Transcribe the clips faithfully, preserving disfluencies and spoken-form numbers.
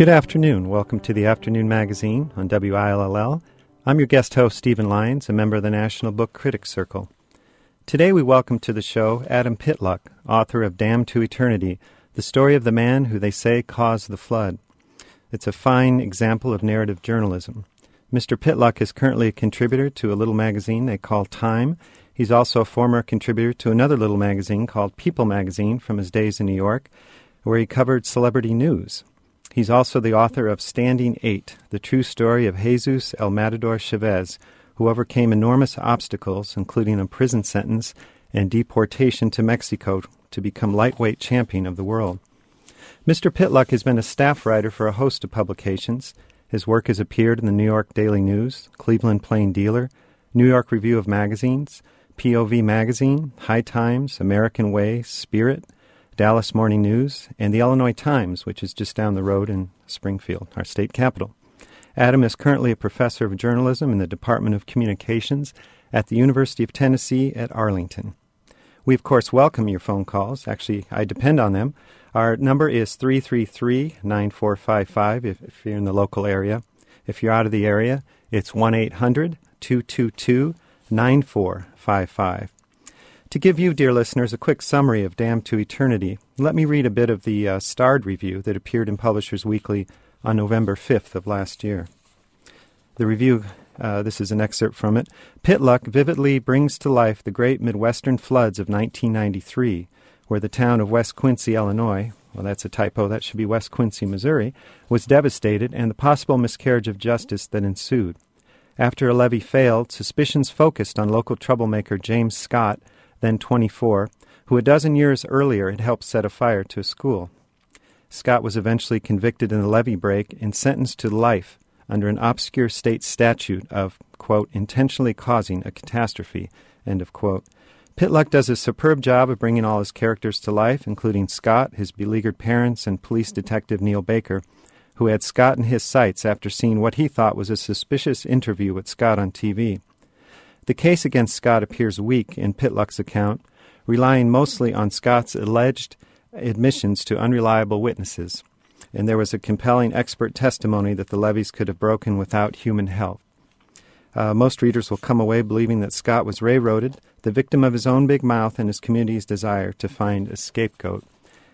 Good afternoon. Welcome to the Afternoon Magazine on W I L L L. I'm your guest host, Stephen Lyons, a member of the National Book Critics Circle. Today we welcome to the show Adam Pitluck, author of Damned to Eternity, the story of the man who they say caused the flood. It's a fine example of narrative journalism. Mister Pitluck is currently a contributor to a little magazine they call Time. He's also a former contributor to another little magazine called People Magazine from his days in New York, where he covered celebrity news. He's also the author of Standing Eight, the true story of Jesus El Matador Chavez, who overcame enormous obstacles, including a prison sentence and deportation to Mexico, to become lightweight champion of the world. Mister Pitluck has been a staff writer for a host of publications. His work has appeared in the New York Daily News, Cleveland Plain Dealer, New York Review of Magazines, P O V Magazine, High Times, American Way, Spirit, Dallas Morning News, and the Illinois Times, which is just down the road in Springfield, our state capital. Adam is currently a professor of journalism in the Department of Communications at the University of Tennessee at Arlington. We, of course, welcome your phone calls. Actually, I depend on them. Our number is three three three, nine four five five if, if you're in the local area. If you're out of the area, it's one eight hundred, two two two, nine four five five. To give you, dear listeners, a quick summary of Damned to Eternity, let me read a bit of the uh, starred review that appeared in Publishers Weekly on November fifth of last year. The review, uh, this is an excerpt from it. Pitluck vividly brings to life the great Midwestern floods of nineteen ninety-three, where the town of West Quincy, Illinois, well, that's a typo, that should be West Quincy, Missouri, was devastated, and the possible miscarriage of justice that ensued. After a levee failed, suspicions focused on local troublemaker James Scott, then twenty-four, who a dozen years earlier had helped set a fire to a school. Scott was eventually convicted in the levee break and sentenced to life under an obscure state statute of, quote, intentionally causing a catastrophe, end of quote. Pitluck does a superb job of bringing all his characters to life, including Scott, his beleaguered parents, and police detective Neil Baker, who had Scott in his sights after seeing what he thought was a suspicious interview with Scott on T V. The case against Scott appears weak in Pitluck's account, relying mostly on Scott's alleged admissions to unreliable witnesses, and there was a compelling expert testimony that the levees could have broken without human help. Uh, most readers will come away believing that Scott was railroaded, the victim of his own big mouth and his community's desire to find a scapegoat.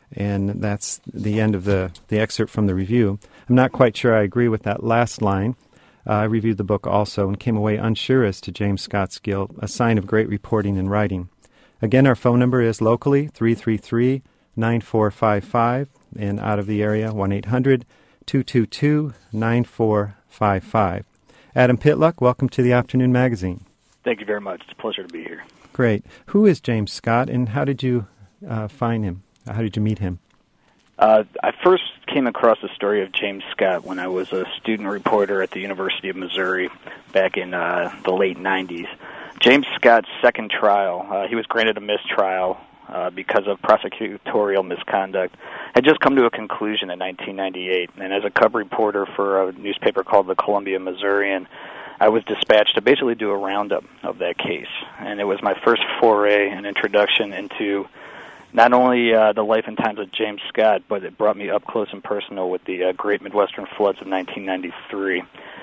And that's the end of the, the excerpt from the review. I'm not quite sure I agree with that last line. Uh, I reviewed the book also and came away unsure as to James Scott's guilt, a sign of great reporting and writing. Again, our phone number is locally three three three, nine four five five, and out of the area one eight hundred, two two two, nine four five five. Adam Pitluck, welcome to the Afternoon Magazine. Thank you very much. It's a pleasure to be here. Great. Who is James Scott, and how did you uh, find him? How did you meet him? Uh, I first came across the story of James Scott when I was a student reporter at the University of Missouri back in uh, the late nineties. James Scott's second trial, uh, he was granted a mistrial uh, because of prosecutorial misconduct, had just come to a conclusion in nineteen ninety-eight. And as a cub reporter for a newspaper called the Columbia Missourian, I was dispatched to basically do a roundup of that case. And it was my first foray and introduction into not only uh, the life and times of James Scott, but it brought me up close and personal with the uh, Great Midwestern Floods of nineteen ninety-three.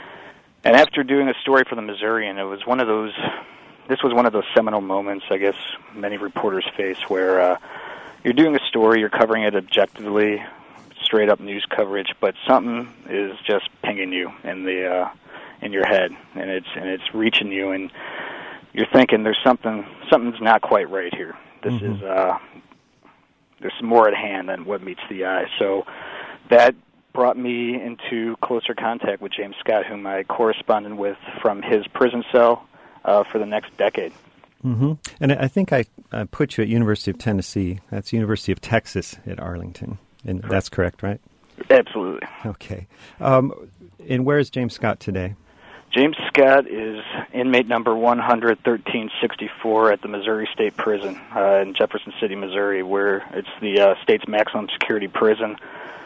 And after doing a story for the Missourian, it was one of those, this was one of those seminal moments, I guess, many reporters face, where uh, you're doing a story, you're covering it objectively, straight-up news coverage, but something is just pinging you in the uh, in your head, and it's and it's reaching you, and you're thinking there's something, something's not quite right here. This mm-hmm. is uh, there's more at hand than what meets the eye. So that brought me into closer contact with James Scott, whom I corresponded with from his prison cell uh, for the next decade. Mm-hmm. And I think I uh, put you at University of Tennessee. That's University of Texas at Arlington. And correct. That's correct, right? Absolutely. Okay. Um, and where is James Scott today? James Scott is inmate number one hundred thirteen sixty-four at the Missouri State Prison uh, in Jefferson City, Missouri, where it's the uh, state's maximum security prison,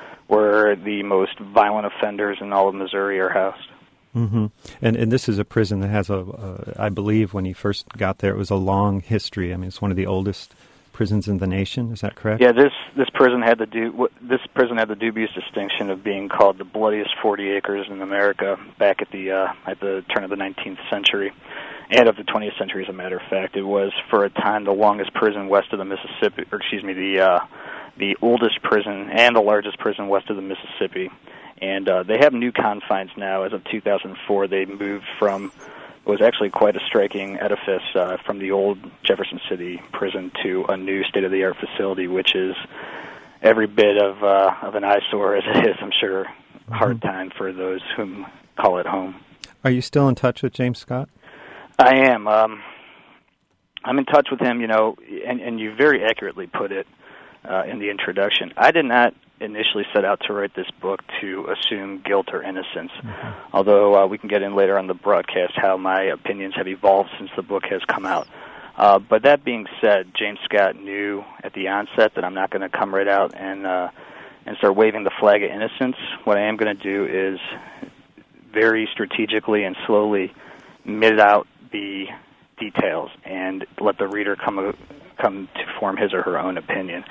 where the most violent offenders in all of Missouri are housed. Mm-hmm. And and this is a prison that has a, uh, I believe when he first got there, it was a long history. I mean, it's one of the oldest prisons in the nation. Is that correct? Yeah, this this prison had the du- this prison had the dubious distinction of being called the bloodiest forty acres in America back at the uh, at the turn of the nineteenth century, and of the twentieth century. As a matter of fact, it was for a time the longest prison west of the Mississippi, or excuse me, the uh, the oldest prison and the largest prison west of the Mississippi. And uh, they have new confines now. As of two thousand four, they moved from was actually quite a striking edifice uh, from the old Jefferson City prison to a new state-of-the-art facility, which is every bit of uh, of an eyesore as it is, I'm sure, a hard time for those whom call it home. Are you still in touch with James Scott? I am. Um, I'm in touch with him, you know, and, and you very accurately put it uh, in the introduction. I did not initially set out to write this book to assume guilt or innocence, mm-hmm. although uh, we can get in later on the broadcast how my opinions have evolved since the book has come out. Uh, but that being said, James Scott knew at the onset that I'm not going to come right out and uh, and start waving the flag of innocence. What I am going to do is very strategically and slowly mid out the details and let the reader come come to form his or her own opinion.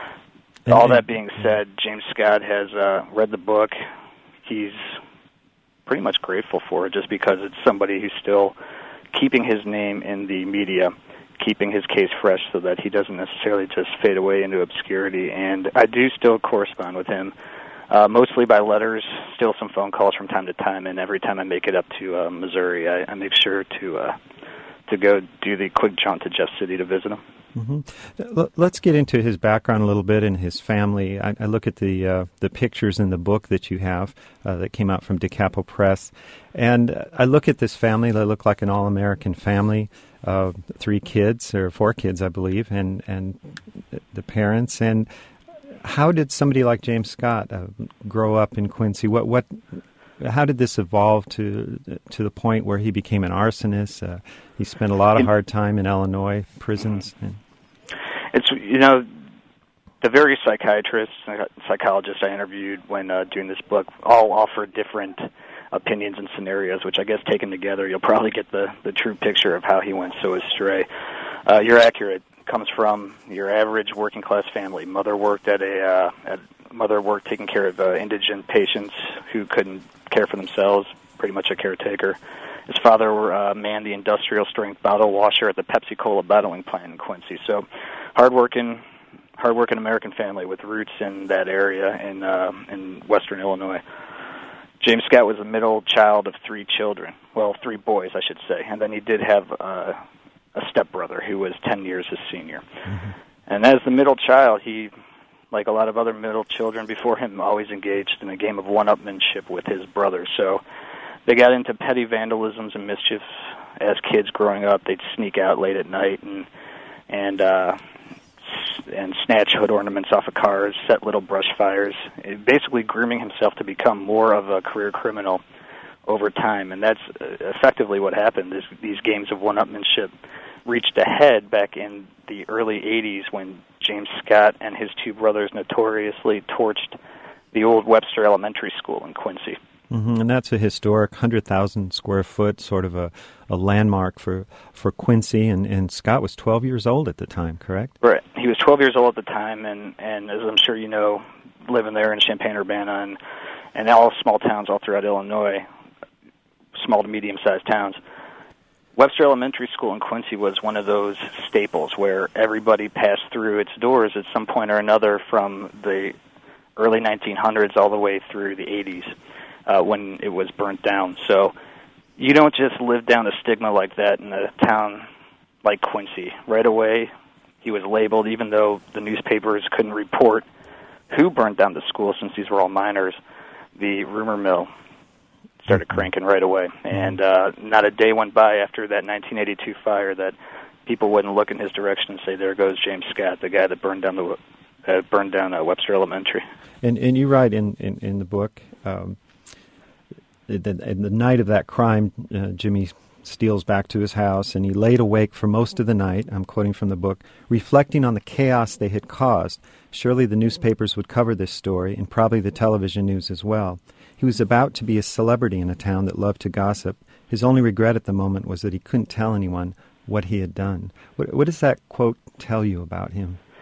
All that being said, James Scott has uh, read the book. He's pretty much grateful for it just because it's somebody who's still keeping his name in the media, keeping his case fresh so that he doesn't necessarily just fade away into obscurity. And I do still correspond with him, uh, mostly by letters, still some phone calls from time to time, and every time I make it up to uh, Missouri, I, I make sure to uh, to go do the quick jaunt to Jeff City to visit him. Mm-hmm. Let's get into his background a little bit and his family. I, I look at the uh, the pictures in the book that you have uh, that came out from DeCapo Press, and I look at this family. They look like an all-American family, uh, three kids, or four kids, I believe, and, and the parents. And how did somebody like James Scott uh, grow up in Quincy? What what? How did this evolve to to the point where he became an arsonist? Uh, he spent a lot of hard time in Illinois prisons. And It's, you know, the various psychiatrists, psychologists I interviewed when uh, doing this book all offer different opinions and scenarios, which I guess taken together you'll probably get the, the true picture of how he went so astray. Uh, you're accurate. Comes from your average working class family. Mother worked at a uh, at mother worked taking care of uh, indigent patients who couldn't care for themselves, pretty much a caretaker. His father uh, manned the industrial strength bottle washer at the Pepsi Cola bottling plant in Quincy. So hardworking, hardworking American family with roots in that area in uh, in western Illinois. James Scott was the middle child of three children. Well, three boys, I should say. And then he did have uh, a stepbrother who was ten years his senior. Mm-hmm. And as the middle child, he, like a lot of other middle children before him, always engaged in a game of one-upmanship with his brothers. So they got into petty vandalisms and mischief as kids growing up. They'd sneak out late at night and and uh, and snatch hood ornaments off of cars, set little brush fires, basically grooming himself to become more of a career criminal over time. And that's effectively what happened. Is these games of one-upmanship reached a head back in the early eighties when James Scott and his two brothers notoriously torched the old Webster Elementary School in Quincy. Mm-hmm. And that's a historic one hundred thousand square foot sort of a, a landmark for, for Quincy, and, and Scott was twelve years old at the time, correct? Right. He was twelve years old at the time, and, and as I'm sure you know, living there in Champaign-Urbana and, and all small towns all throughout Illinois, small to medium-sized towns, Webster Elementary School in Quincy was one of those staples where everybody passed through its doors at some point or another from the early nineteen hundreds all the way through the eighties. Uh, when it was burnt down. So you don't just live down a stigma like that in a town like Quincy. Right away, he was labeled, even though the newspapers couldn't report who burned down the school since these were all minors. The rumor mill started cranking right away. And uh, not a day went by after that nineteen eighty-two fire that people wouldn't look in his direction and say, there goes James Scott, the guy that burned down the uh, burned down uh, Webster Elementary. And, and you write in, in, in the book, um, The, in the night of that crime, uh, Jimmy steals back to his house, and he laid awake for most of the night, I'm quoting from the book, reflecting on the chaos they had caused. Surely the newspapers would cover this story, and probably the television news as well. He was about to be a celebrity in a town that loved to gossip. His only regret at the moment was that he couldn't tell anyone what he had done. What, what does that quote tell you about him?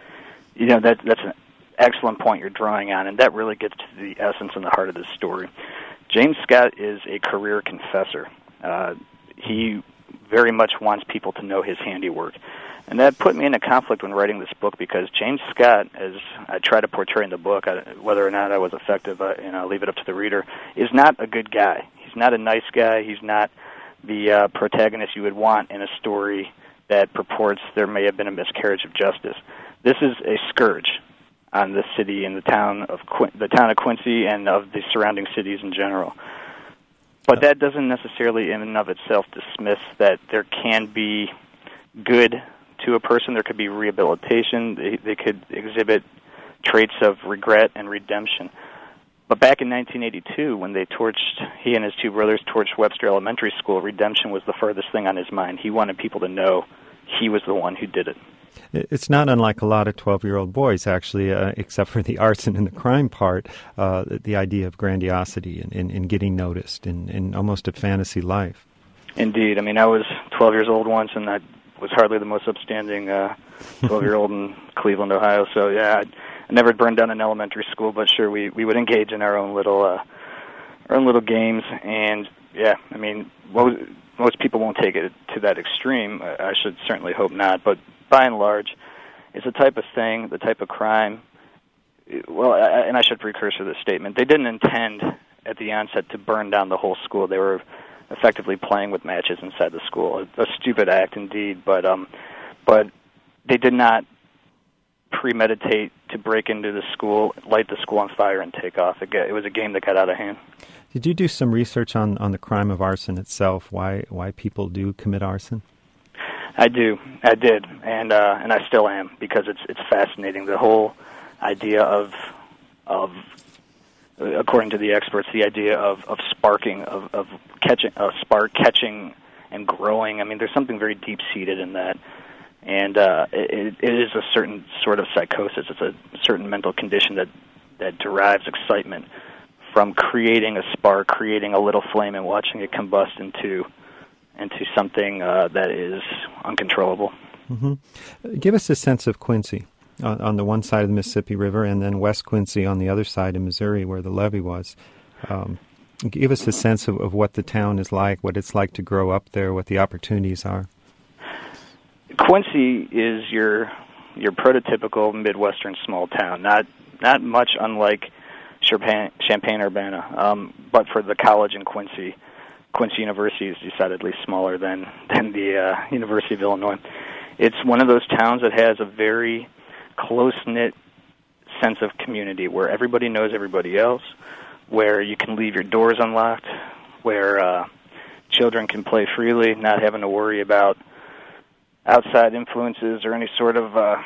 You know, that that's an excellent point you're drawing on, and that really gets to the essence and the heart of this story. James Scott is a career confessor. Uh, he very much wants people to know his handiwork. And that put me in a conflict when writing this book, because James Scott, as I try to portray in the book, I, whether or not I was effective, uh, and I'll leave it up to the reader, is not a good guy. He's not a nice guy. He's not the uh, protagonist you would want in a story that purports there may have been a miscarriage of justice. This is a scourge on the city and the town of Qu- the town of Quincy and of the surrounding cities in general. But that doesn't necessarily in and of itself dismiss that there can be good to a person. There could be rehabilitation. They, they could exhibit traits of regret and redemption. But back in nineteen eighty-two, when they torched, he and his two brothers torched Webster Elementary School, redemption was the furthest thing on his mind. He wanted people to know he was the one who did it. It's not unlike a lot of twelve-year-old boys, actually, uh, except for the arson and the crime part, uh, the idea of grandiosity and, and, and getting noticed and, and almost a fantasy life. Indeed. I mean, I was twelve years old once, and I was hardly the most upstanding uh, twelve-year-old in Cleveland, Ohio. So, yeah, I, I never burned down an elementary school, but sure, we, we would engage in our own little uh, our own little games. And, yeah, I mean, most, most people won't take it to that extreme. I, I should certainly hope not, but by and large, it's the type of thing, the type of crime. Well, I, and I should precursor this statement. They didn't intend at the onset to burn down the whole school. They were effectively playing with matches inside the school. A, a stupid act indeed, but um, but they did not premeditate to break into the school, light the school on fire, and take off. It, it was a game that got out of hand. Did you do some research on, on the crime of arson itself? Why why people do commit arson? I do. I did, and uh, and I still am, because it's it's fascinating. The whole idea of of according to the experts, the idea of, of sparking, of, of catching a spark, catching and growing. I mean, there's something very deep seated in that, and uh, it, it is a certain sort of psychosis. It's a certain mental condition that that derives excitement from creating a spark, creating a little flame, and watching it combust into. into something uh, that is uncontrollable. Mm-hmm. Give us a sense of Quincy on, on the one side of the Mississippi River, and then West Quincy on the other side in Missouri where the levee was. Um, give us a sense of, of what the town is like, what it's like to grow up there, what the opportunities are. Quincy is your your prototypical Midwestern small town, not not much unlike Champaign, Champaign-Urbana, um, but for the college in Quincy. Quincy University is decidedly smaller than, than the uh, University of Illinois. It's one of those towns that has a very close-knit sense of community where everybody knows everybody else, where you can leave your doors unlocked, where uh, children can play freely, not having to worry about outside influences or any sort of uh,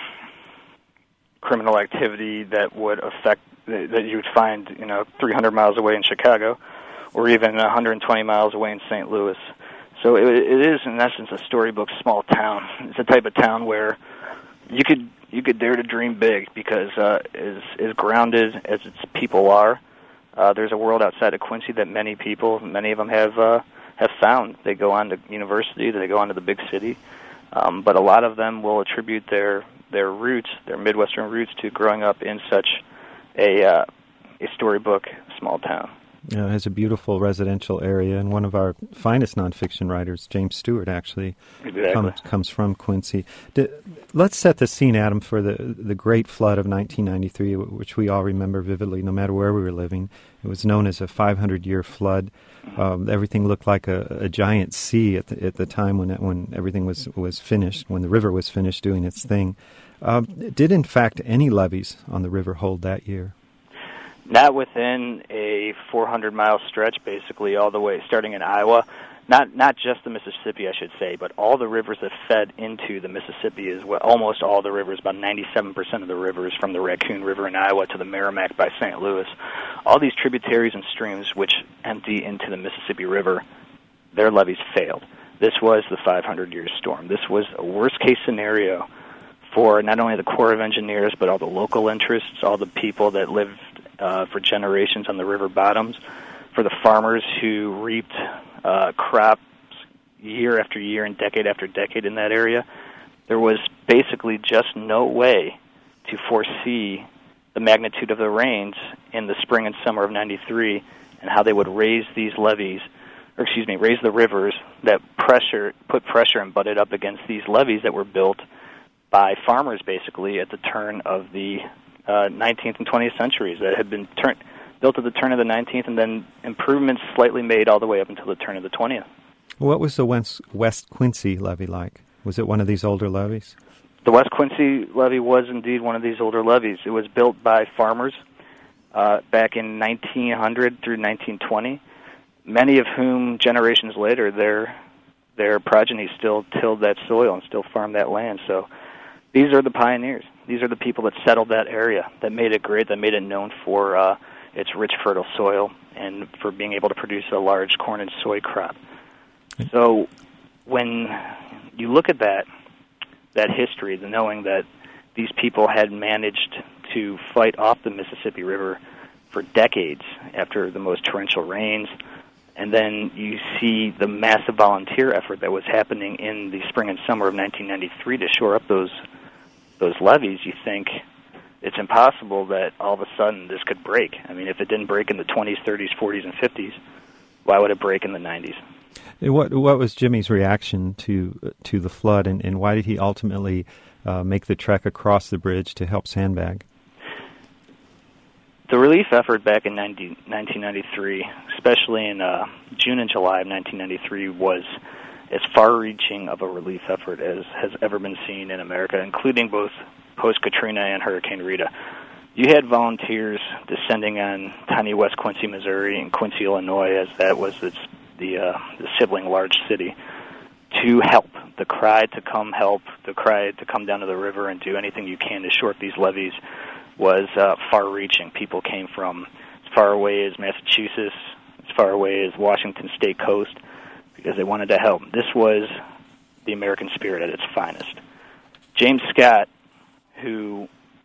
criminal activity that would affect, that you would find, you know, three hundred miles away in Chicago, or even one hundred twenty miles away in Saint Louis. So it, it is, in essence, a storybook small town. It's a type of town where you could you could dare to dream big, because uh, as, as grounded as its people are, uh, there's a world outside of Quincy that many people, many of them have uh, have found. They go on to university, they go on to the big city, um, but a lot of them will attribute their their roots, their Midwestern roots, to growing up in such a uh, a storybook small town. Uh, it has a beautiful residential area, and one of our finest nonfiction writers, James Stewart, actually exactly. comes, comes from Quincy. D- let's set the scene, Adam, for the the great flood of nineteen ninety-three, which we all remember vividly, no matter where we were living. It was known as a five hundred year flood. Um, everything looked like a, a giant sea at the, at the time when it, when everything was, was finished, when the river was finished doing its thing. Um, did, in fact, any levees on the river hold that year? Not within a four hundred mile stretch, basically, all the way, starting in Iowa. Not not just the Mississippi, I should say, but all the rivers that fed into the Mississippi as well. Almost all the rivers, about ninety-seven percent of the rivers, from the Raccoon River in Iowa to the Merrimack by Saint Louis. All these tributaries and streams which empty into the Mississippi River, their levees failed. This was the five hundred year storm. This was a worst-case scenario for not only the Corps of Engineers, but all the local interests, all the people that lived Uh, for generations on the river bottoms, for the farmers who reaped uh, crops year after year and decade after decade in that area. There was basically just no way to foresee the magnitude of the rains in the spring and summer of ninety-three and how they would raise these levees, or excuse me, raise the rivers that pressure, put pressure and butted up against these levees that were built by farmers basically at the turn of the uh, nineteenth and twentieth centuries that had been turn, built at the turn of the nineteenth and then improvements slightly made all the way up until the turn of the twentieth. What was the West, West Quincy levee like? Was it one of these older levees? The West Quincy levee was indeed one of these older levees. It was built by farmers uh, back in nineteen hundred through nineteen twenty, many of whom generations later their their progeny still tilled that soil and still farmed that land. So these are the pioneers. These are the people that settled that area, that made it great, that made it known for uh, its rich, fertile soil and for being able to produce a large corn and soy crop. So when you look at that, that history, the knowing that these people had managed to fight off the Mississippi River for decades after the most torrential rains, and then you see the massive volunteer effort that was happening in the spring and summer of nineteen ninety-three to shore up those those levees, you think it's impossible that all of a sudden this could break. I mean, if it didn't break in the twenties, thirties, forties, and fifties, why would it break in the nineties? What what was Jimmy's reaction to to the flood, and, and why did he ultimately uh, make the trek across the bridge to help sandbag? The relief effort back in nineteen ninety-three, especially in uh, June and July of nineteen ninety-three, was as far-reaching of a relief effort as has ever been seen in America, including both post-Katrina and Hurricane Rita. You had volunteers descending on tiny West Quincy, Missouri, and Quincy, Illinois, as that was its the uh, the sibling large city, to help. The cry to come help, the cry to come down to the river and do anything you can to shore up these levees was uh, far-reaching. People came from as far away as Massachusetts, as far away as Washington State coast, because they wanted to help. This was the American spirit at its finest. James Scott, who,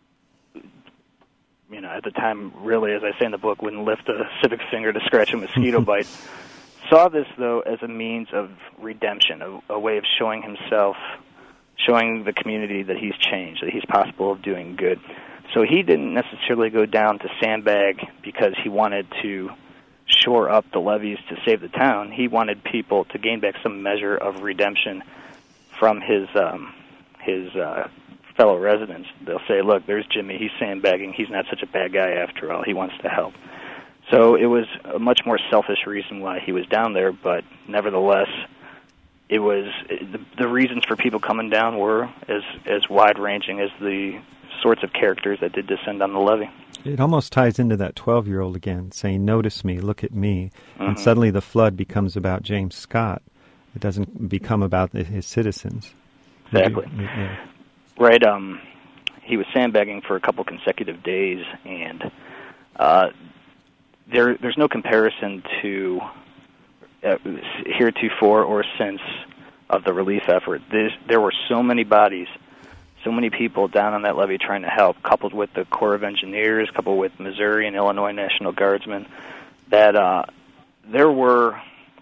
you know, at the time, really, as I say in the book, wouldn't lift a civic finger to scratch a mosquito bite, saw this, though, as a means of redemption, a, a way of showing himself, showing the community that he's changed, that he's possible of doing good. So he didn't necessarily go down to sandbag because he wanted to shore up the levees to save the town. He wanted people to gain back some measure of redemption from his um, his uh, fellow residents. They'll say, look, there's Jimmy, he's sandbagging, he's not such a bad guy after all, he wants to help. So it was a much more selfish reason why he was down there, but nevertheless, it was the, the reasons for people coming down were as as wide-ranging as the sorts of characters that did descend on the levee. It almost ties into that twelve-year-old again, saying, notice me, look at me, mm-hmm. and suddenly the flood becomes about James Scott. It doesn't become about the, his citizens. Exactly. You, yeah. Right. Um, he was sandbagging for a couple consecutive days, and uh, there there's no comparison to uh, heretofore or since of the relief effort. There's, there were so many bodies, so many people down on that levee trying to help, coupled with the Corps of Engineers, coupled with Missouri and Illinois National Guardsmen, that uh, there were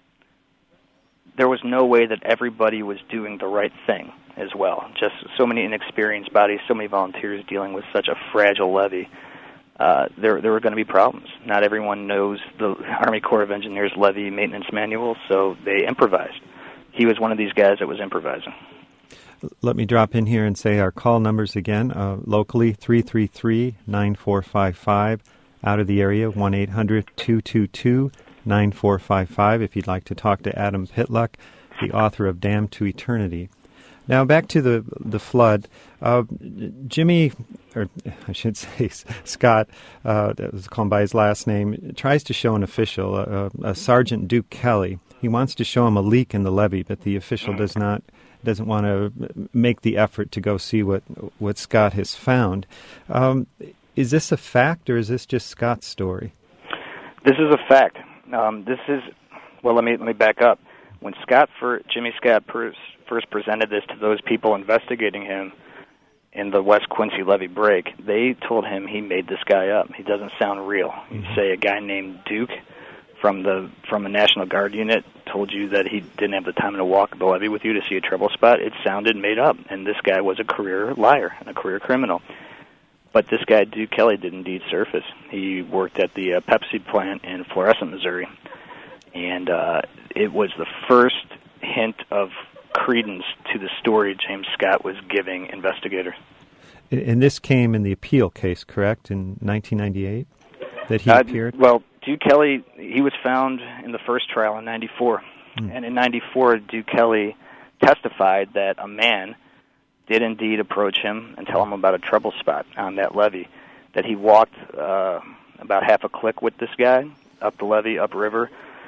there was no way that everybody was doing the right thing as well. Just so many inexperienced bodies, so many volunteers dealing with such a fragile levee. Uh, there, there were going to be problems. Not everyone knows the Army Corps of Engineers levee maintenance manual, so they improvised. He was one of these guys that was improvising. Let me drop in here and say our call numbers again. Uh, locally, three three three, nine four five five. Out of the area, one eight hundred, two two two, nine four five five. If you'd like to talk to Adam Pitluck, the author of Damned to Eternity. Now, back to the the flood. Uh, Jimmy, or I should say Scott, uh, that was called by his last name, tries to show an official, uh, uh, Sergeant Duke Kelly. He wants to show him a leak in the levee, but the official does not doesn't want to make the effort to go see what what Scott has found. Um, is this a fact, or is this just Scott's story? This is a fact. Um, this is well. Let me let me back up. When Scott, for Jimmy Scott, first, first presented this to those people investigating him in the West Quincy levee break, they told him he made this guy up. He doesn't sound real. Mm-hmm. You say a guy named Duke from the from a National Guard unit told you that he didn't have the time to walk the levee with you to see a trouble spot. It sounded made up, and this guy was a career liar and a career criminal. But this guy, Duke Kelly, did indeed surface. He worked at the uh, Pepsi plant in Florissant, Missouri, and uh, it was the first hint of credence to the story James Scott was giving investigators. And this came in the appeal case, correct, in nineteen ninety-eight, that he uh, appeared? Well, Duke Kelly, he was found in the first trial in ninety-four. Mm. And in ninety-four, Duke Kelly testified that a man did indeed approach him and tell him about a trouble spot on that levee, that he walked uh, about half a click with this guy up the levee, upriver,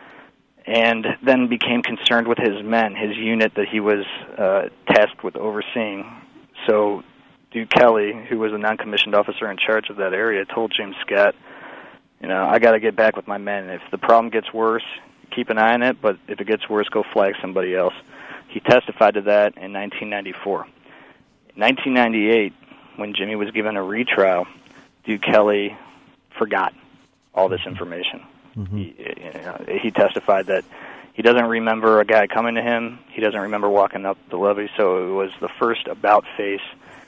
and then became concerned with his men, his unit that he was uh, tasked with overseeing. So Duke Kelly, who was a non-commissioned officer in charge of that area, told James Scott, you know, I got to get back with my men. If the problem gets worse, keep an eye on it, but if it gets worse, go flag somebody else. He testified to that in nineteen ninety-four. In nineteen ninety-eight, when Jimmy was given a retrial, Duke Kelly forgot all this information. Mm-hmm. He, you know, he testified that he doesn't remember a guy coming to him. He doesn't remember walking up the levee, so it was the first about-face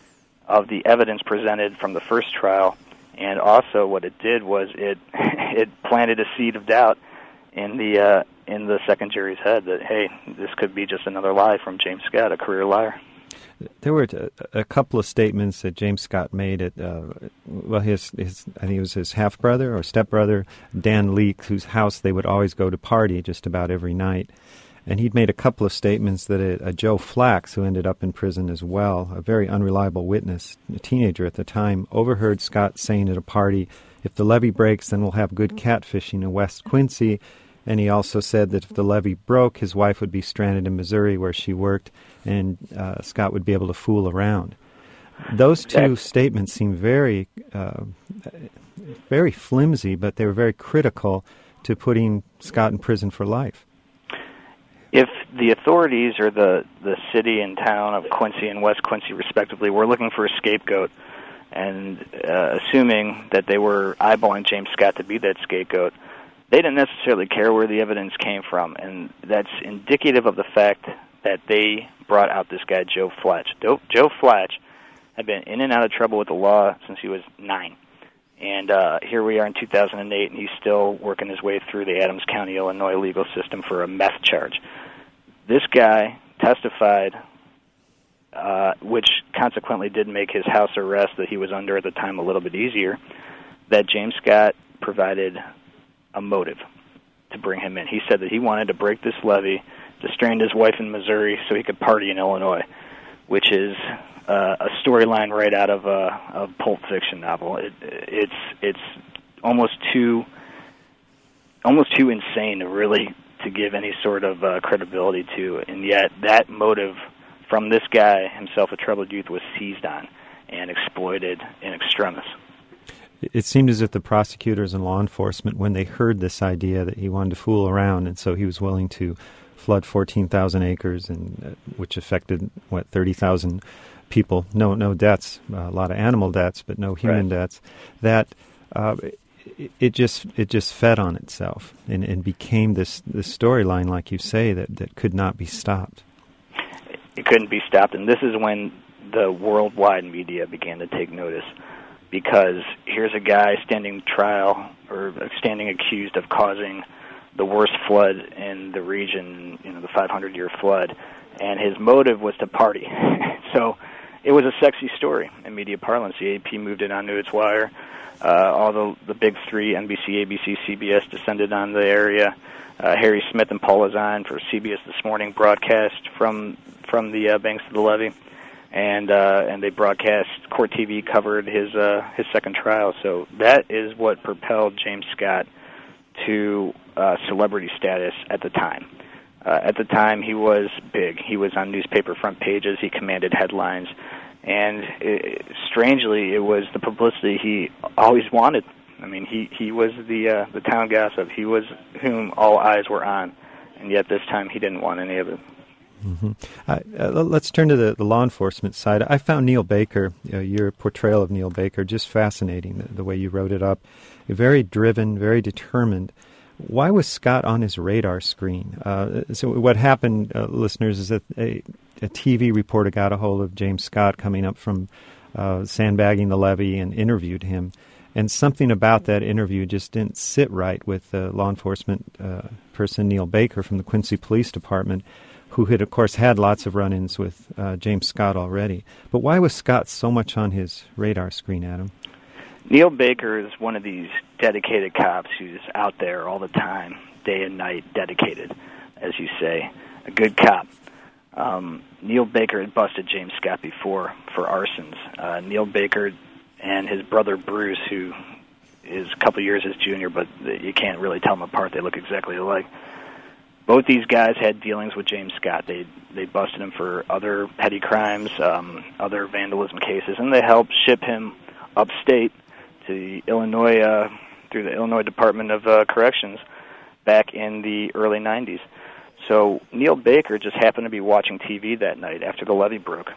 of the evidence presented from the first trial. And also what it did was it it planted a seed of doubt in the uh, in the second jury's head that, hey, this could be just another lie from James Scott, a career liar. There were a, a couple of statements that James Scott made at, uh, well, his, his I think it was his half-brother or step-brother, Dan Leek, whose house they would always go to party just about every night. And he'd made a couple of statements that a, a Joe Flax, who ended up in prison as well, a very unreliable witness, a teenager at the time, overheard Scott saying at a party, if the levee breaks, then we'll have good catfishing in West Quincy. And he also said that if the levee broke, his wife would be stranded in Missouri where she worked, and uh, Scott would be able to fool around. Those two statements seem very, uh, very flimsy, but they were very critical to putting Scott in prison for life. If the authorities or the, the city and town of Quincy and West Quincy, respectively, were looking for a scapegoat and uh, assuming that they were eyeballing James Scott to be that scapegoat, they didn't necessarily care where the evidence came from, and that's indicative of the fact that they brought out this guy, Joe Fletch. Joe Fletch had been in and out of trouble with the law since he was nine. And uh, here we are in two thousand eight, and he's still working his way through the Adams County, Illinois legal system for a meth charge. This guy testified, uh, which consequently did make his house arrest that he was under at the time a little bit easier, that James Scott provided a motive to bring him in. He said that he wanted to break this levee, to strand his wife in Missouri so he could party in Illinois, which is uh, a storyline right out of a, a Pulp Fiction novel. It, it's it's almost too almost too insane to really to give any sort of uh, credibility to, and yet that motive from this guy, himself a troubled youth, was seized on and exploited in extremis. It seemed as if the prosecutors and law enforcement, when they heard this idea that he wanted to fool around, and so he was willing to flood fourteen thousand acres, and uh, which affected, what, thirty thousand people, no no deaths, uh, a lot of animal deaths, but no human right. deaths, that uh, it, it just it just fed on itself and, and became this, this storyline, like you say, that, that could not be stopped. It couldn't be stopped, and this is when the worldwide media began to take notice. Because here's a guy standing trial or standing accused of causing the worst flood in the region, you know, the five hundred year flood, and his motive was to party. So it was a sexy story in media parlance. The A P moved it onto its wire. Uh, all the the big three, N B C, A B C, C B S, descended on the area. Uh, Harry Smith and Paul Lazan for C B S This Morning broadcast from from the uh, banks of the levee. And uh, and they broadcast, Court T V covered his uh, his second trial. So that is what propelled James Scott to uh, celebrity status at the time. Uh, at the time, he was big. He was on newspaper front pages. He commanded headlines. And it, strangely, it was the publicity he always wanted. I mean, he, he was the uh, the town gossip. He was whom all eyes were on. And yet this time, he didn't want any of it. Mm-hmm. Uh, uh, let's turn to the, the law enforcement side. I found Neil Baker, uh, your portrayal of Neil Baker, just fascinating, the, the way you wrote it up. Very driven, very determined. Why was Scott on his radar screen? Uh, so what happened, uh, listeners, is that a, a T V reporter got a hold of James Scott coming up from uh, sandbagging the levee and interviewed him. And something about that interview just didn't sit right with the law enforcement uh, person, Neil Baker, from the Quincy Police Department, who had, of course, had lots of run-ins with uh, James Scott already. But why was Scott so much on his radar screen, Adam? Neil Baker is one of these dedicated cops who's out there all the time, day and night, dedicated, as you say, a good cop. Um, Neil Baker had busted James Scott before for arsons. Uh, Neil Baker and his brother Bruce, who is a couple years his junior, but you can't really tell them apart. They look exactly alike. Both these guys had dealings with James Scott. They they busted him for other petty crimes, um, other vandalism cases, and they helped ship him upstate to the Illinois uh, through the Illinois Department of uh, Corrections back in the early nineties. So Neil Baker just happened to be watching T V that night after the levee broke,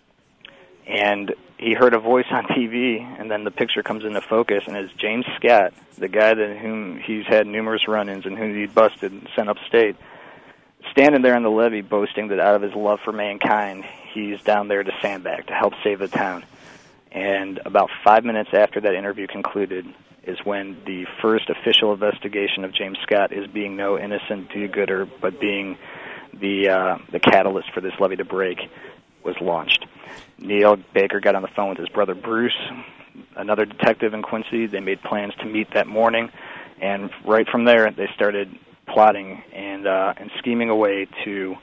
and he heard a voice on T V, and then the picture comes into focus, and it's James Scott, the guy that whom he's had numerous run-ins and whom he'd busted and sent upstate, standing there on the levee boasting that out of his love for mankind, he's down there to sandbag, to help save the town. And about five minutes after that interview concluded is when the first official investigation of James Scott is being no innocent do-gooder, but being the uh, the catalyst for this levee to break, was launched. Neil Baker got on the phone with his brother Bruce, another detective in Quincy. They made plans to meet that morning, and right from there they started plotting and uh, and scheming away to,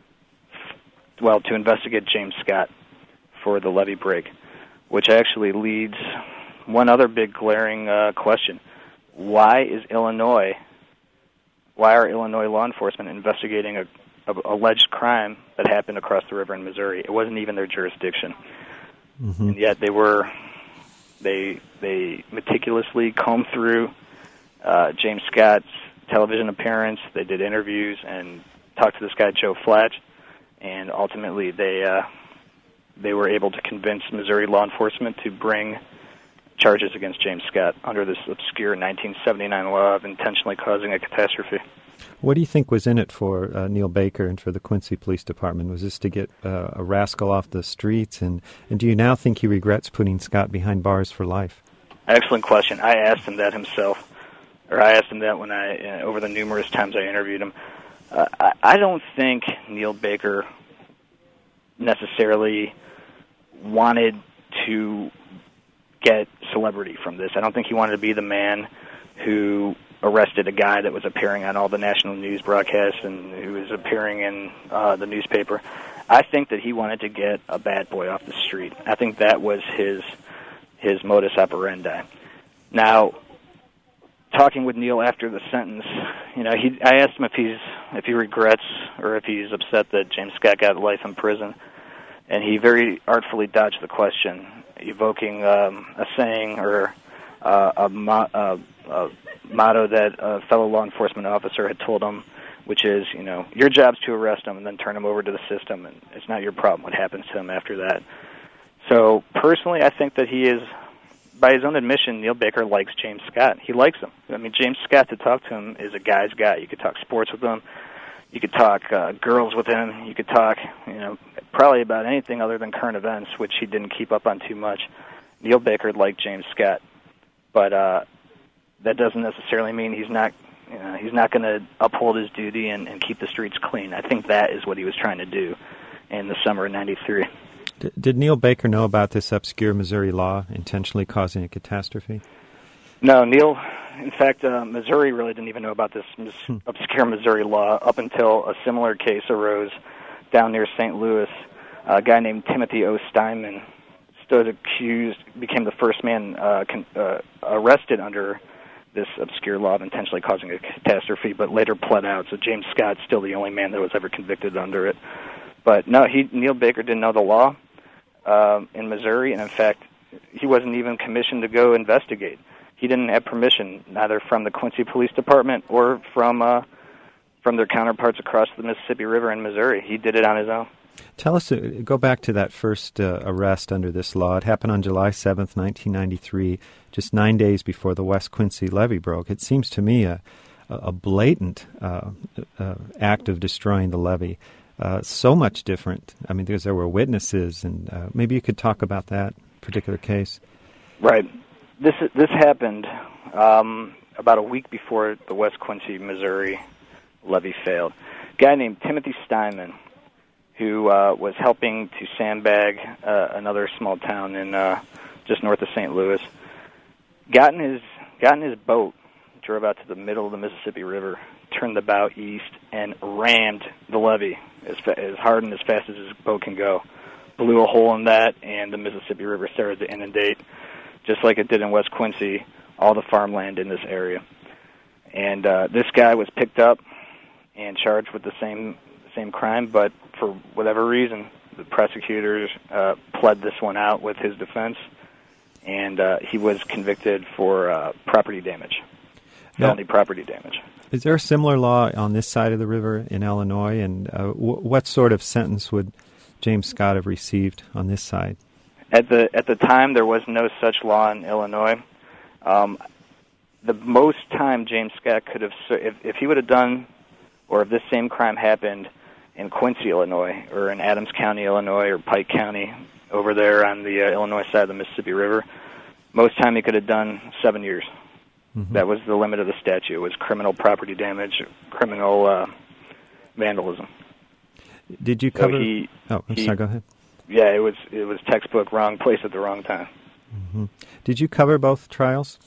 well, to investigate James Scott for the levee break, which actually leads one other big glaring uh, question. Why is Illinois, why are Illinois law enforcement investigating a, a alleged crime that happened across the river in Missouri? It wasn't even their jurisdiction. Mm-hmm. And yet they were, they they meticulously combed through uh, James Scott's television appearance. They did interviews and talked to this guy, Joe Flatch, and ultimately they uh, they were able to convince Missouri law enforcement to bring charges against James Scott under this obscure nineteen seventy-nine law of intentionally causing a catastrophe. What do you think was in it for uh, Neil Baker and for the Quincy Police Department? Was this to get uh, a rascal off the streets? And, and do you now think he regrets putting Scott behind bars for life? Excellent question. I asked him that himself, or I asked him that when I, uh, over the numerous times I interviewed him. Uh, I, I don't think Neil Baker necessarily wanted to get celebrity from this. I don't think he wanted to be the man who arrested a guy that was appearing on all the national news broadcasts and who was appearing in uh, the newspaper. I think that he wanted to get a bad boy off the street. I think that was his his modus operandi. Now, talking with Neil after the sentence, you know, he I asked him if he's if he regrets or if he's upset that James Scott got life in prison, and he very artfully dodged the question, evoking um, a saying or uh, a, mo- uh, a motto that a fellow law enforcement officer had told him, which is, you know, your job's to arrest him and then turn him over to the system, and it's not your problem what happens to him after that. So personally, I think that he is, by his own admission, Neil Baker likes James Scott. He likes him. I mean, James Scott, to talk to him, is a guy's guy. You could talk sports with him. You could talk uh, girls with him. You could talk, you know, probably about anything other than current events, which he didn't keep up on too much. Neil Baker liked James Scott, but uh, that doesn't necessarily mean he's not, you know, he's not going to uphold his duty and, and keep the streets clean. I think that is what he was trying to do in the summer of ninety-three. D- did Neil Baker know about this obscure Missouri law intentionally causing a catastrophe? No, Neil. In fact, uh, Missouri really didn't even know about this mis- hmm. obscure Missouri law up until a similar case arose down near Saint Louis. A guy named Timothy O. Steinman stood accused, became the first man uh, con- uh, arrested under this obscure law of intentionally causing a catastrophe, but later pled out. So James Scott's still the only man that was ever convicted under it. But no, he Neil Baker didn't know the law um, in Missouri, and in fact, he wasn't even commissioned to go investigate. He didn't have permission, neither from the Quincy Police Department or from uh, from their counterparts across the Mississippi River in Missouri. He did it on his own. Tell us, uh, go back to that first uh, arrest under this law. It happened on July seventh, nineteen ninety-three, just nine days before the West Quincy levee broke. It seems to me a, a blatant uh, uh, act of destroying the levee. Uh, so much different. I mean, because there were witnesses, and uh, maybe you could talk about that particular case. Right. This this happened um, about a week before the West Quincy, Missouri levee failed. A guy named Timothy Steinman, who uh, was helping to sandbag uh, another small town in uh, just north of Saint Louis, got in his got in his boat, drove out to the middle of the Mississippi River, turned the bow east, and rammed the levee as fa- as hard and as fast as his boat can go. Blew a hole in that, and the Mississippi River started to inundate, just like it did in West Quincy, all the farmland in this area. And uh, this guy was picked up and charged with the same same crime, but for whatever reason, the prosecutors uh, pled this one out with his defense, and uh, he was convicted for uh, property damage, felony now, property damage. Is there a similar law on this side of the river in Illinois, and uh, w- what sort of sentence would James Scott have received on this side? At the at the time, there was no such law in Illinois. Um, the most time James Scott could have, if, if he would have done, or if this same crime happened in Quincy, Illinois, or in Adams County, Illinois, or Pike County, over there on the uh, Illinois side of the Mississippi River, most time he could have done seven years. Mm-hmm. That was the limit of the statute. It was criminal property damage, criminal uh, vandalism. Did you cover? So he, oh, I'm he, sorry. Go ahead. Yeah, it was it was textbook wrong place at the wrong time. Mm-hmm. Did you cover both trials?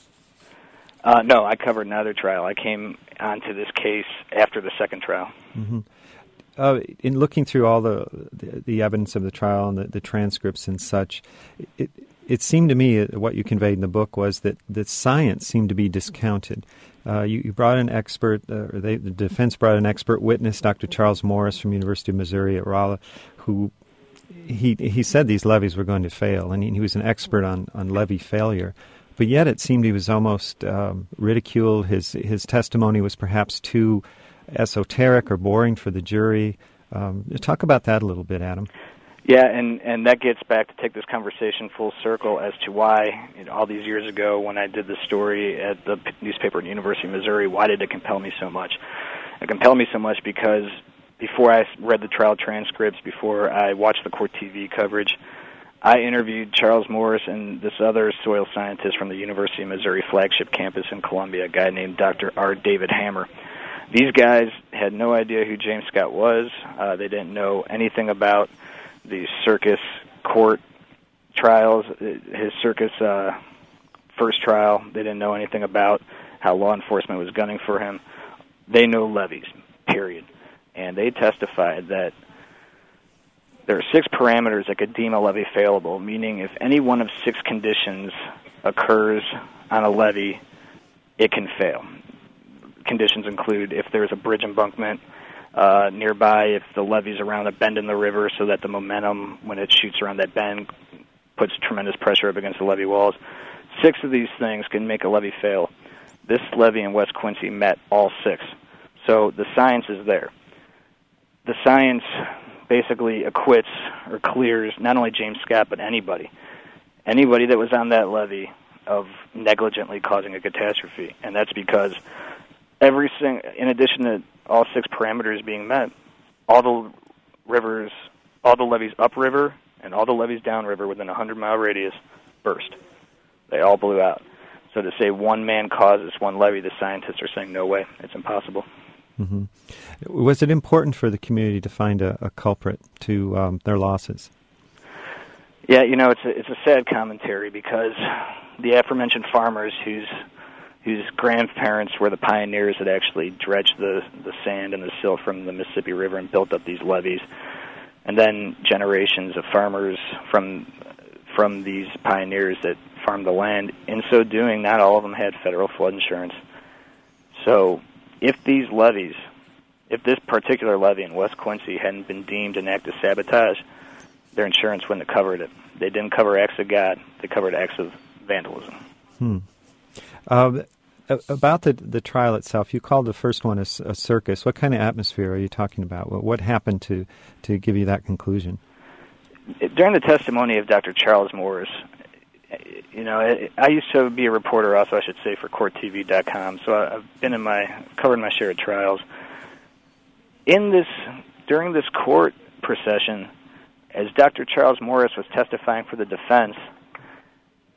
Uh, no, I covered neither trial. I came onto this case after the second trial. Mm-hmm. Uh, in looking through all the, the the evidence of the trial and the, the transcripts and such, it it seemed to me what you conveyed in the book was that, that science seemed to be discounted. Uh, you, you brought an expert, uh, or they, the defense brought an expert witness, Doctor Charles Morris from University of Missouri at Rolla, who he he said these levees were going to fail, and he, he was an expert on, on levee failure. But yet it seemed he was almost um, ridiculed. His his testimony was perhaps too esoteric or boring for the jury. Um, talk about that a little bit, Adam. Yeah, and, and that gets back to take this conversation full circle as to why, you know, all these years ago when I did the story at the newspaper at University of Missouri, why did it compel me so much? It compelled me so much because before I read the trial transcripts, before I watched the court T V coverage, I interviewed Charles Morris and this other soil scientist from the University of Missouri flagship campus in Columbia, a guy named Doctor R. David Hammer. These guys had no idea who James Scott was. Uh, they didn't know anything about the circus court trials, his circus uh, first trial. They didn't know anything about how law enforcement was gunning for him. They know levees, period. And they testified that there are six parameters that could deem a levee failable, meaning if any one of six conditions occurs on a levee, it can fail. Conditions include if there's a bridge embankment uh, nearby, if the levee's around a bend in the river so that the momentum, when it shoots around that bend, puts tremendous pressure up against the levee walls. Six of these things can make a levee fail. This levee in West Quincy met all six. So the science is there. The science basically acquits or clears not only James Scott, but anybody. Anybody that was on that levee of negligently causing a catastrophe. And that's because every sing- in addition to all six parameters being met, all the rivers, all the levees upriver and all the levees downriver within a hundred-mile radius burst. They all blew out. So to say one man causes one levee, the scientists are saying no way. It's impossible. Mm-hmm. Was it important for the community to find a, a culprit to um, their losses? Yeah, you know, it's a, it's a sad commentary because the aforementioned farmers whose whose grandparents were the pioneers that actually dredged the, the sand and the silt from the Mississippi River and built up these levees, and then generations of farmers from from these pioneers that farmed the land. In so doing, not all of them had federal flood insurance. So if these levees, if this particular levee in West Quincy hadn't been deemed an act of sabotage, their insurance wouldn't have covered it. They didn't cover acts of God. They covered acts of vandalism. Hmm. Uh, about the the trial itself, you called the first one a, a circus. What kind of atmosphere are you talking about? What, what happened to, to give you that conclusion? During the testimony of Doctor Charles Morris, you know, I used to be a reporter also, I should say, for court T V dot com, so I've been in my, covered my share of trials. In this, during this court procession, as Doctor Charles Morris was testifying for the defense,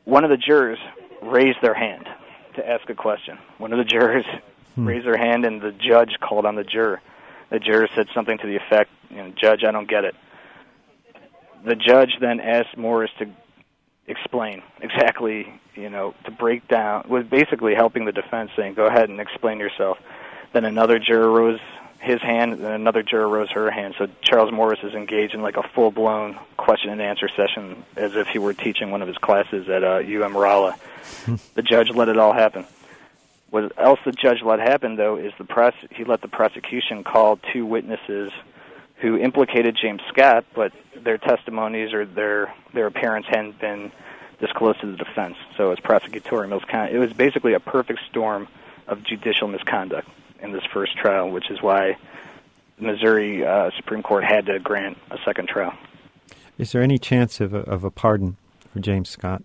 one of the jurors raised their hand to ask a question. One of the jurors hmm. raised their hand, and the judge called on the juror. The juror said something to the effect, you know, "Judge, I don't get it." The judge then asked Morris to explain exactly, you know, to break down, was basically helping the defense, saying, "Go ahead and explain yourself." Then another juror rose his hand, and another juror rose her hand. So Charles Morris is engaged in like a full-blown question and answer session, as if he were teaching one of his classes at uh, U M Rolla. The judge let it all happen. What else the judge let happen, though, is the press. He let the prosecution call two witnesses who implicated James Scott, but their testimonies or their their appearance hadn't been disclosed to the defense. So it was prosecutorial misconduct. It was basically a perfect storm of judicial misconduct in this first trial, which is why the Missouri uh, Supreme Court had to grant a second trial. Is there any chance of a, of a pardon for James Scott?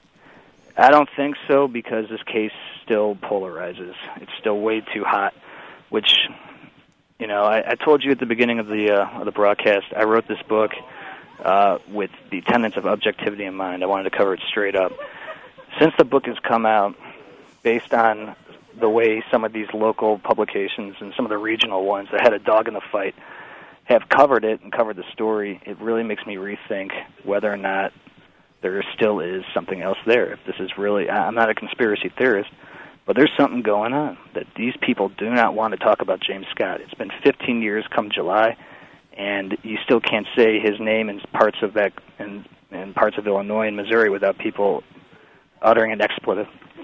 I don't think so, because this case still polarizes. It's still way too hot, which, you know, I, I told you at the beginning of the uh, of the broadcast, I wrote this book uh, with the tenets of objectivity in mind. I wanted to cover it straight up. Since the book has come out, based on the way some of these local publications and some of the regional ones that had a dog in the fight have covered it and covered the story, it really makes me rethink whether or not there still is something else there. If this is really, I'm not a conspiracy theorist, but there's something going on, that these people do not want to talk about James Scott. It's been fifteen years come July, and you still can't say his name in parts of that, in, in parts of Illinois and Missouri without people uttering an expletive.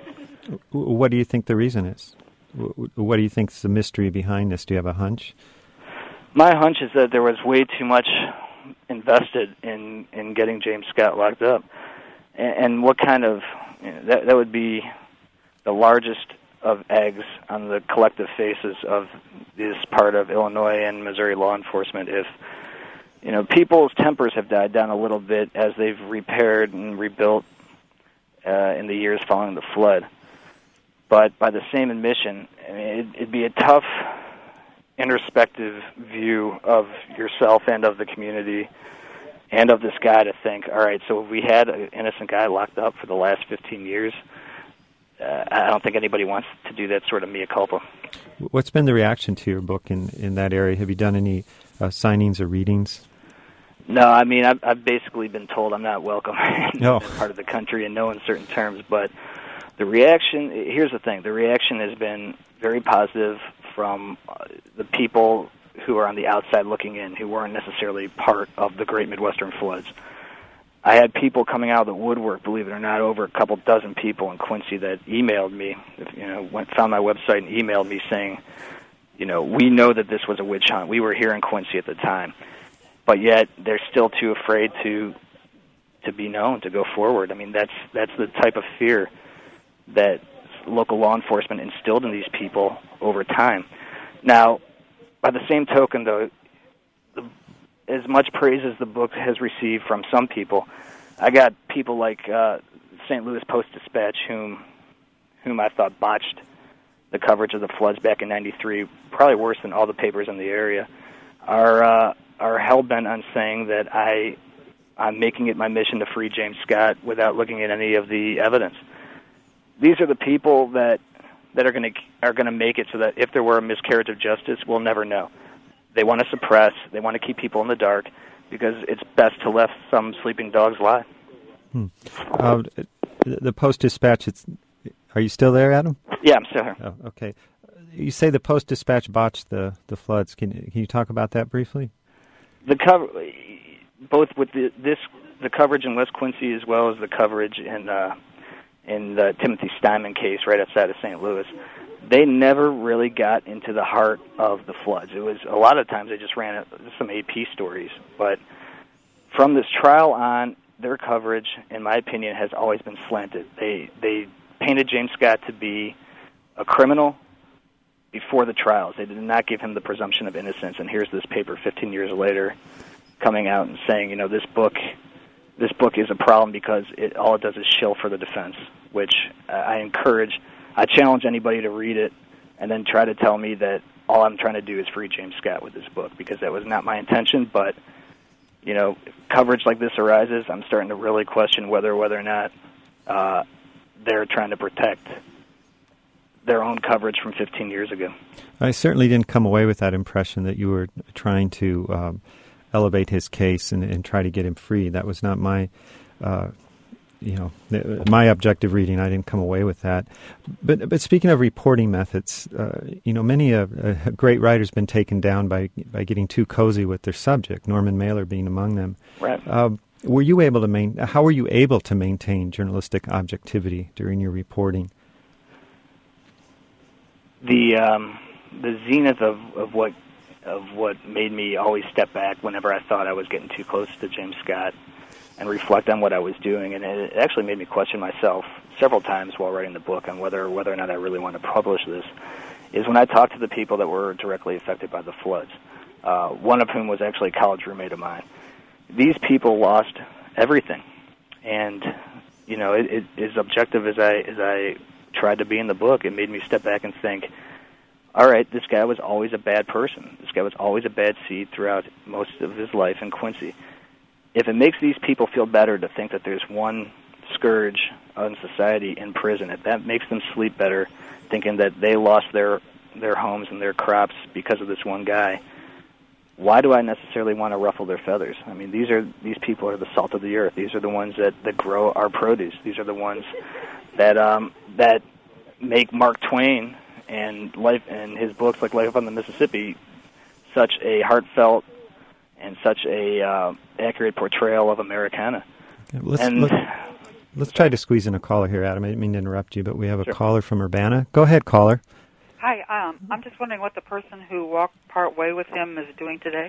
What do you think the reason is? What do you think is the mystery behind this? Do you have a hunch? My hunch is that there was way too much invested in, in getting James Scott locked up. And, and what kind of, you know, that, that would be the largest of eggs on the collective faces of this part of Illinois and Missouri law enforcement. If, you know, people's tempers have died down a little bit as they've repaired and rebuilt uh, in the years following the flood. But by the same admission, I mean, it, it'd be a tough introspective view of yourself and of the community and of this guy to think, all right, so if we had an innocent guy locked up for the last fifteen years, uh, I don't think anybody wants to do that sort of mea culpa. What's been the reaction to your book in, in that area? Have you done any uh, signings or readings? No, I mean, I've, I've basically been told I'm not welcome in no. that part of the country in no uncertain terms, but the reaction, here's the thing, the reaction has been very positive from uh, the people who are on the outside looking in, who weren't necessarily part of the Great Midwestern Floods. I had people coming out of the woodwork, believe it or not, over a couple dozen people in Quincy that emailed me, you know, went, found my website and emailed me saying, you know, we know that this was a witch hunt. We were here in Quincy at the time, but yet they're still too afraid to to be known, to go forward. I mean, that's that's the type of fear that local law enforcement instilled in these people over time. Now, by the same token, though, the, as much praise as the book has received from some people, I got people like uh, Saint Louis Post-Dispatch, whom whom I thought botched the coverage of the floods back in ninety-three, probably worse than all the papers in the area, are uh, are hell-bent on saying that I, I'm making it my mission to free James Scott without looking at any of the evidence. These are the people that that are going to are going to make it so that if there were a miscarriage of justice, we'll never know. They want to suppress. They want to keep people in the dark because it's best to let some sleeping dogs lie. Hmm. Uh, the Post-Dispatch, it's, are you still there, Adam? Yeah, I'm still here. Oh, okay. You say the Post-Dispatch botched the, the floods. Can, can you talk about that briefly? The cover, both with the, this the coverage in West Quincy as well as the coverage in uh, in the Timothy Steinman case right outside of Saint Louis, they never really got into the heart of the floods. It was a lot of times they just ran some A P stories, but from this trial on, their coverage, in my opinion, has always been slanted. They they painted James Scott to be a criminal before the trials. They did not give him the presumption of innocence, and here's this paper fifteen years later coming out and saying, you know, this book this book is a problem because it all it does is shill for the defense, which I encourage. I challenge anybody to read it and then try to tell me that all I'm trying to do is free James Scott with this book, because that was not my intention. But, you know, if coverage like this arises, I'm starting to really question whether whether or not uh, they're trying to protect their own coverage from fifteen years ago. I certainly didn't come away with that impression that you were trying to um, elevate his case and, and try to get him free. That was not my, uh, you know, my objective reading. I didn't come away with that. But but speaking of reporting methods, uh, you know, many a, a great writer's been taken down by by getting too cozy with their subject. Norman Mailer being among them. Right. Uh, were you able to main? How were you able to maintain journalistic objectivity during your reporting? The um, the zenith of, of what of what made me always step back whenever I thought I was getting too close to James Scott and reflect on what I was doing, and it actually made me question myself several times while writing the book on whether whether or not I really want to publish this, is when I talked to the people that were directly affected by the floods, uh, one of whom was actually a college roommate of mine. These people lost everything, and you know, it, it, as objective as I as I tried to be in the book, it made me step back and think, all right, this guy was always a bad person. This guy was always a bad seed throughout most of his life in Quincy. If it makes these people feel better to think that there's one scourge on society in prison, if that makes them sleep better, thinking that they lost their their homes and their crops because of this one guy, why do I necessarily want to ruffle their feathers? I mean, these are these people are the salt of the earth. These are the ones that, that grow our produce. These are the ones that um, that make Mark Twain and life and his books like Life on the Mississippi such a heartfelt and such a uh, accurate portrayal of Americana. Okay, let's, and, let's, let's try to squeeze in a caller here, Adam. I didn't mean to interrupt you, but we have a sure. caller from Urbana. Go ahead, caller. Hi, um, I'm just wondering what the person who walked part way with him is doing today.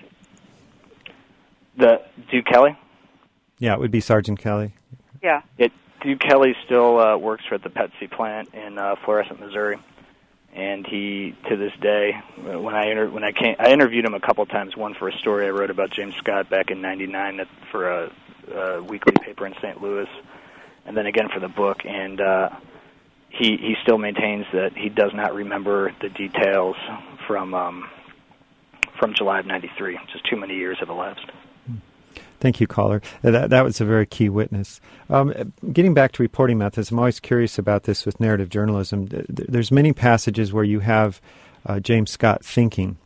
The Duke Kelly? Yeah, it would be Sergeant Kelly. Yeah. It, Duke Kelly still uh, works for the Pepsi plant in uh, Florissant, Missouri, and he, to this day, when I inter- when I came, I interviewed him a couple times. One for a story I wrote about James Scott back in ninety-nine for a, a weekly paper in Saint Louis, and then again for the book. And uh, he he still maintains that he does not remember the details from um, from July of ninety-three. Just too many years have elapsed. Thank you, caller. That, that was a very key witness. Um, getting back to reporting methods, I'm always curious about this with narrative journalism. There's many passages where you have uh, James Scott thinking.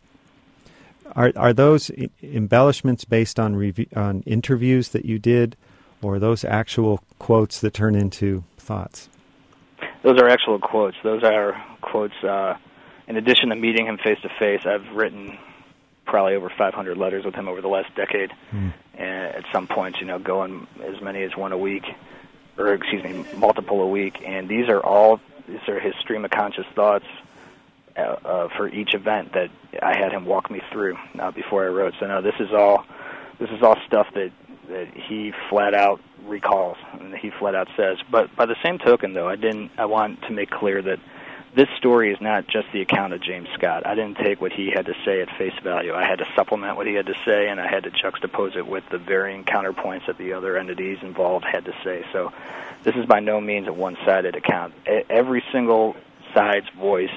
Are are those embellishments based on review, on interviews that you did, or are those actual quotes that turn into thoughts? Those are actual quotes. Those are quotes. Uh, in addition to meeting him face to face, I've written probably over five hundred letters with him over the last decade. Mm. And at some points, you know, going as many as one a week, or excuse me, multiple a week. And these are all these are his stream of conscious thoughts uh, uh, for each event that I had him walk me through uh, before I wrote. So no, this is all this is all stuff that that he flat out recalls and he flat out says. But by the same token, though, I didn't. I want to make clear that this story is not just the account of James Scott. I didn't take what he had to say at face value. I had to supplement what he had to say, and I had to juxtapose it with the varying counterpoints that the other entities involved had to say. So this is by no means a one-sided account. Every single side's voice,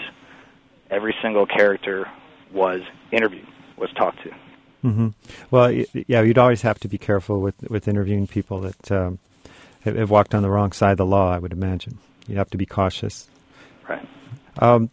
every single character was interviewed, was talked to. Mm-hmm. Well, yeah, you'd always have to be careful with, with interviewing people that um, have, have walked on the wrong side of the law, I would imagine. You'd have to be cautious. Right. Um,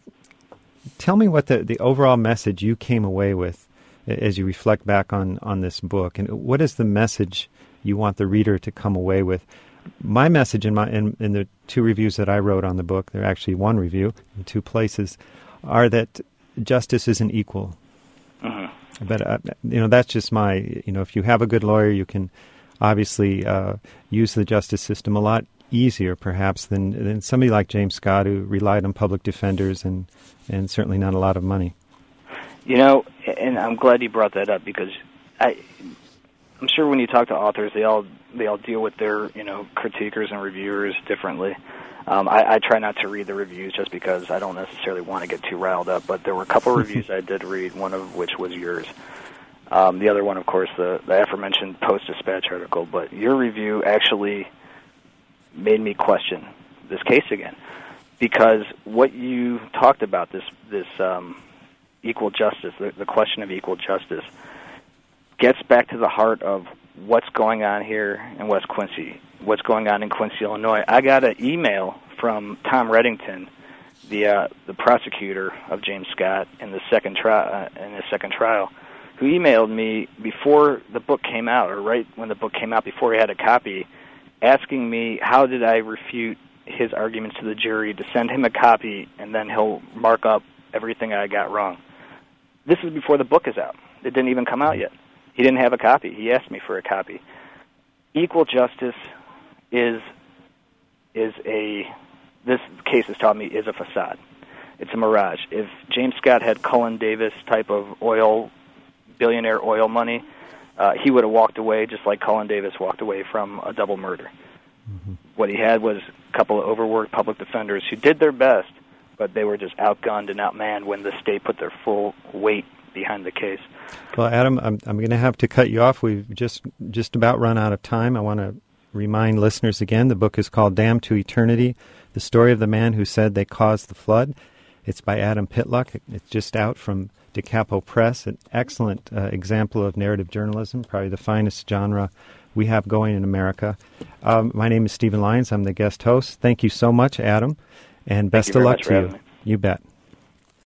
tell me what the, the overall message you came away with as you reflect back on, on this book, and what is the message you want the reader to come away with? My message in my in, in the two reviews that I wrote on the book, they're actually one review in two places, are that justice isn't equal. Mm-hmm. But uh, you know, that's just my you know. If you have a good lawyer, you can obviously uh, use the justice system a lot easier, perhaps, than, than somebody like James Scott, who relied on public defenders and, and certainly not a lot of money. You know, and I'm glad you brought that up, because I, I'm sure when you talk to authors, they all they all deal with their you know critiquers and reviewers differently. Um, I, I try not to read the reviews just because I don't necessarily want to get too riled up. But there were a couple of reviews I did read, one of which was yours. Um, the other one, of course, the, the aforementioned Post-Dispatch article. But your review actually made me question this case again, because what you talked about, this this um, equal justice, the, the question of equal justice, gets back to the heart of what's going on here in West Quincy, what's going on in Quincy, Illinois. I got an email from Tom Reddington, the uh, the prosecutor of James Scott in the second trial, uh, in his second trial, who emailed me before the book came out, or right when the book came out, before he had a copy, asking me how did I refute his arguments to the jury, to send him a copy, and then he'll mark up everything I got wrong. This is before the book is out. It didn't even come out yet. He didn't have a copy. He asked me for a copy. Equal justice is is a, this case has taught me, is a facade. It's a mirage. If James Scott had Cullen Davis type of oil, billionaire oil money, uh, he would have walked away just like Cullen Davis walked away from a double murder. Mm-hmm. What he had was a couple of overworked public defenders who did their best, but they were just outgunned and outmanned when the state put their full weight behind the case. Well, Adam, I'm, I'm going to have to cut you off. We've just just about run out of time. I want to remind listeners again, the book is called Damned to Eternity, The Story of the Man Who Said They Caused the Flood. It's by Adam Pitluck. It's just out from DeCapo Press, an excellent uh, example of narrative journalism, probably the finest genre we have going in America. Um, my name is Stephen Lyons. I'm the guest host. Thank you so much, Adam, and best of luck to you. You bet.